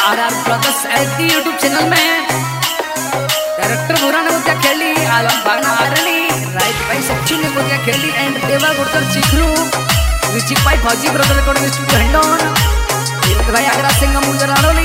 RR brothers HD YouTube channel में director बुरा ने मुझे खेली, आलम भागना आरनी, राइट भाई सचिन ने मुझे खेली एंड देवा गुड़कर चिखरू, म्यूजिक भाई फौजी ब्रदर रिकॉर्डिंग स्टूडियो हिंडोन, भाई आगरा सिंह मुझे राडोली।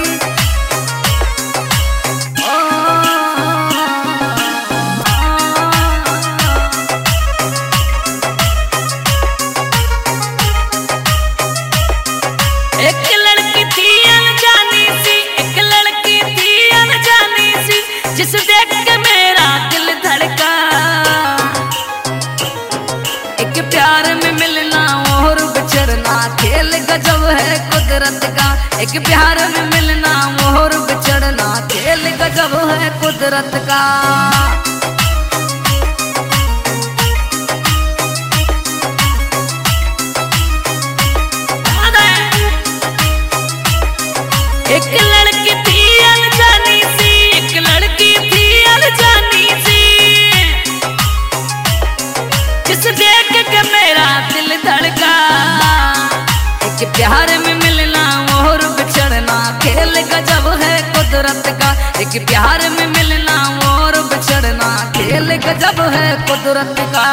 जिस देख के मेरा दिल धड़का, एक प्यार में मिलना और बिछड़ना खेल गजब है कुदरत का, एक प्यार में मिलना और बिछड़ना खेल गजब है कुदरत का। एक लड़की थी अनजानी सी, एक लड़की थी अनजानी सी, जिस देख के मेरा दिल धड़का, एक प्यार में मिलना और बिछड़ना खेल गजब है कुदरत का, एक प्यार में मिलना और बिछड़ना खेल गजब है कुदरत का।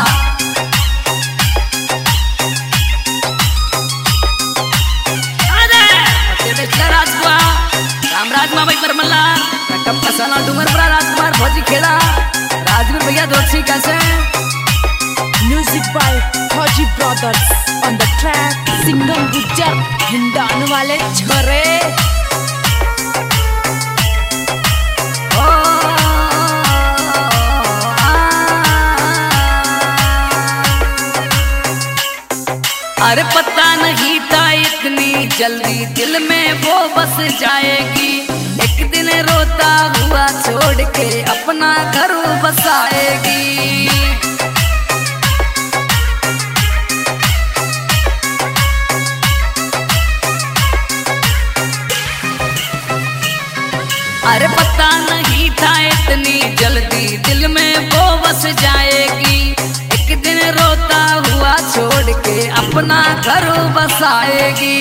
राजमा भाई परमल्ला कटम कसाला डूंगरपुरा राजकुमार फौजी खेड़ा राजवीर भैया दोषी कैसे music by Fauji brothers on the track, सिंगल गुज्जर हिंडोन वाले छोरे। अरे पता नहीं था इतनी जल्दी दिल में वो बस जाएगी, एक दिन रोता हुआ छोड़ के अपना घर बसाएगी। अरे पता नहीं था इतनी जल्दी दिल में वो बस जाएगी, एक दिन रोता हुआ छोड़ के अपना घर बसाएगी।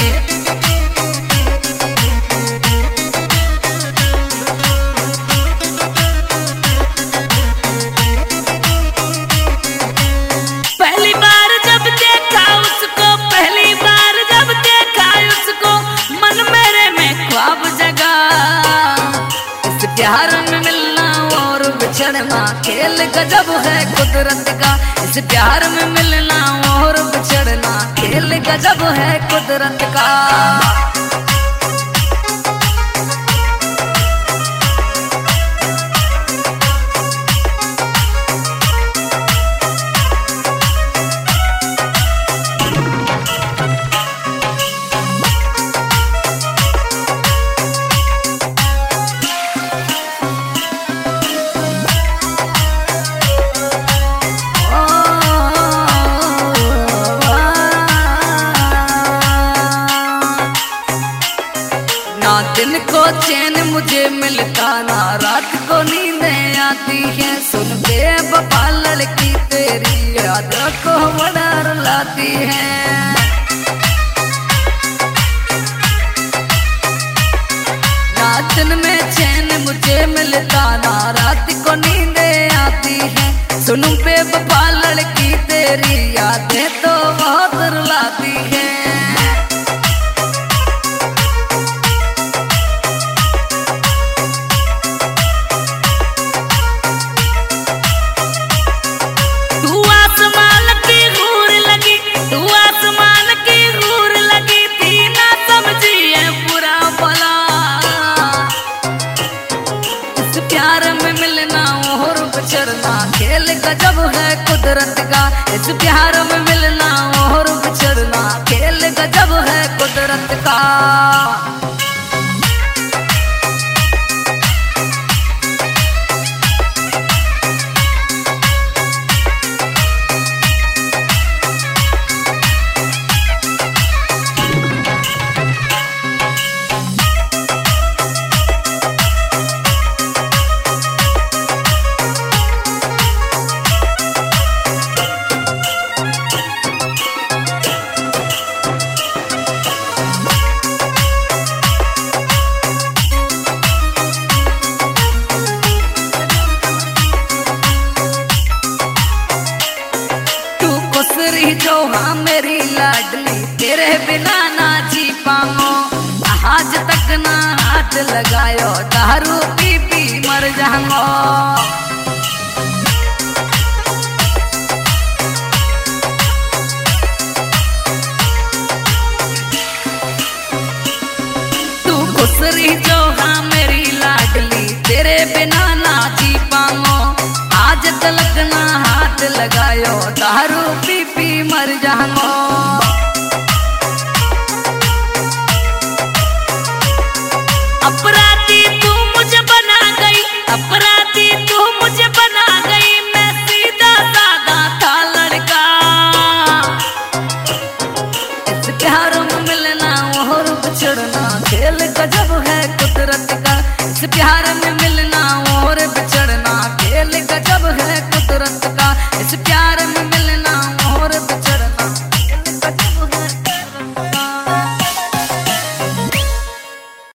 पहली बार जब देखा उसको, पहली बार जब देखा उसको, मन मेरे में ख्वाब जगा, इस प्यार में मिलना और बिछड़ना खेल गजब है कुदरत का, इस प्यार में मिलना और बिछड़ना खेल गजब है कुदरत का। दिन को चैन मुझे मिलता ना रात को नींदें आती है, सुन बेवफा लड़की तेरी याद को बड़ा रुलाती है। ना दिन में चैन मुझे मिलता ना रात को नींदें आती है, सुन बेवफा लड़की तेरी यादें तो बहुत रुलाती है। खेल गजब है कुदरत का, इस प्यार में मिलना और बिछड़ना खेल गजब है कुदरत का। लगायो दारू पी पी मर जाऊंगा। खुसरी जो हाँ मेरी लाडली तेरे बिना ना जी पाऊं। आज तलक ना हाथ लगायो दारू पी पी मर जाऊंगा। अपराधी तू मुझे बना गई, अपराधी तू मुझे बना गई, मैं सीधा साधा था लड़का। इस प्यार में मिलना और बिछड़ना खेल गजब है कुदरत का। इस प्यार